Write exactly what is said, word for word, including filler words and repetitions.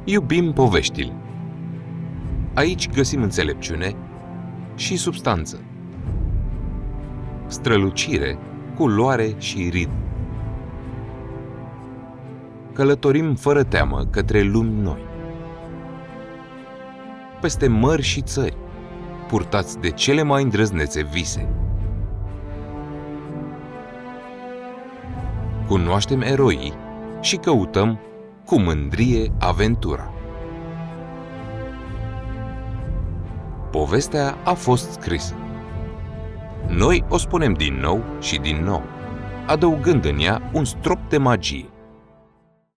Iubim poveștile. Aici găsim înțelepciune și substanță, strălucire, culoare și ritm. Călătorim fără teamă către lumi noi, peste mări și țări, purtați de cele mai îndrăznețe vise. Cunoaștem eroii și căutăm cu mândrie aventura. Povestea a fost scrisă. Noi o spunem din nou și din nou, adăugând în ea un strop de magie.